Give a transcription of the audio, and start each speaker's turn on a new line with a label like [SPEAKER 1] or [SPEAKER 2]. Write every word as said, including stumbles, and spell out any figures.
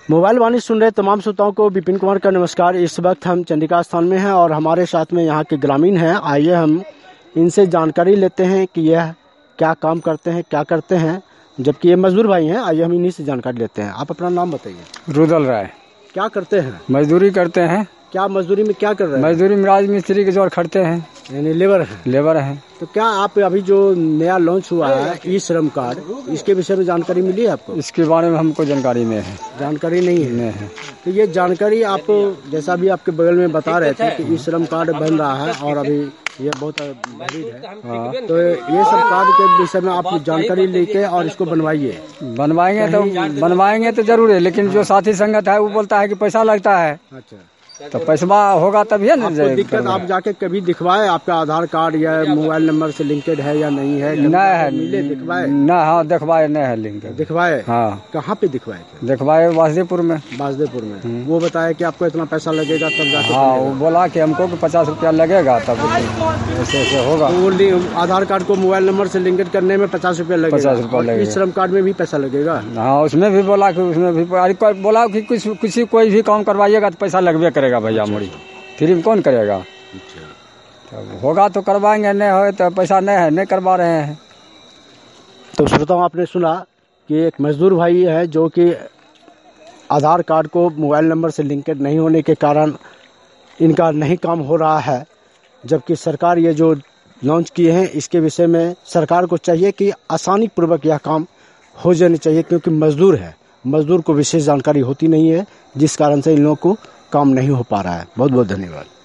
[SPEAKER 1] Mobile वाणी सुन रहे तमाम श्रोताओं को विपिन कुमार का नमस्कार। इस वक्त हम चंडिका स्थान में हैं और हमारे साथ में यहाँ के ग्रामीण हैं। आइए हम इनसे जानकारी लेते हैं कि यह क्या काम करते हैं, क्या करते हैं, जबकि ये मजदूर भाई हैं। आइए हम इन्हीं से जानकारी लेते हैं। आप अपना नाम बताइए।
[SPEAKER 2] रुदल राय।
[SPEAKER 1] क्या करते हैं?
[SPEAKER 2] मजदूरी करते हैं।
[SPEAKER 1] क्या मजदूरी में क्या कर रहे हैं?
[SPEAKER 2] मजदूरी में राज मिस्त्री के जोर खड़ते हैं,
[SPEAKER 1] यानी लेबर है।
[SPEAKER 2] लेबर है।
[SPEAKER 1] तो क्या आप अभी जो नया लॉन्च हुआ है ई श्रम कार्ड, इसके विषय में जानकारी मिली है आपको?
[SPEAKER 2] इसके बारे में हमको जानकारी नहीं है।
[SPEAKER 1] जानकारी नहीं है,
[SPEAKER 2] नहीं है।
[SPEAKER 1] तो ये जानकारी आप जैसा भी आपके बगल में बता रहे थे कि ई श्रम कार्ड बन रहा है और अभी ये बहुत भीड़ है। हाँ। तो ये सब कार्ड के विषय में आप जानकारी लेके और इसको बनवाइए।
[SPEAKER 2] बनवाएंगे तो बनवाएंगे तो जरूर है, लेकिन जो साथी संगत है वो बोलता है कि पैसा लगता है।
[SPEAKER 1] अच्छा,
[SPEAKER 2] तो पैसा होगा तभी है ना।
[SPEAKER 1] दिक्कत आप जाके कभी दिखवाए आपका आधार कार्ड या मोबाइल नंबर से लिंकेड है या नहीं है?
[SPEAKER 2] नहीं है,
[SPEAKER 1] मिले दिखवाए
[SPEAKER 2] ना। हाँ दिखवाए, नहीं है लिंक।
[SPEAKER 1] दिखवाए?
[SPEAKER 2] हाँ।
[SPEAKER 1] कहाँ पे दिखवाए थे?
[SPEAKER 2] दिखवाए वासदेपुर में।
[SPEAKER 1] वासदेपुर में। वो बताया कि आपको इतना पैसा लगेगा तब जाके।
[SPEAKER 2] हाँ, वो बोला कि हमको कि पचास रुपया लगेगा तब ऐसे ऐसे होगा।
[SPEAKER 1] तो आधार कार्ड को मोबाइल नंबर से लिंकेड करने में पचास रुपया लगेगा।
[SPEAKER 2] पचास रुपया लगेगा।
[SPEAKER 1] ई श्रम कार्ड में भी पैसा लगेगा?
[SPEAKER 2] हाँ, उसमें भी बोला कि उसमें भी बोला कि कुछ किसी कोई भी काम करवाइएगा तो पैसा लगभग करेगा भैया। मुड़ी फ्री में कौन करेगा? तो होगा तो करवाएंगे, नहीं हो तो पैसा नहीं है, नहीं करवा रहे हैं।
[SPEAKER 1] तो श्रोताओं, आपने सुना कि एक मजदूर भाई है जो कि आधार कार्ड को मोबाइल नंबर से लिंकेड नहीं होने के कारण इनका नहीं काम हो रहा है, जबकि सरकार ये जो लॉन्च किए हैं इसके विषय में सरकार को चाहिए कि आसानी पूर्वक यह काम हो जानी चाहिए, क्योंकि मजदूर है, मजदूर को विशेष जानकारी होती नहीं है, जिस कारण से इन लोगों को काम नहीं हो पा रहा है। बहुत बहुत धन्यवाद।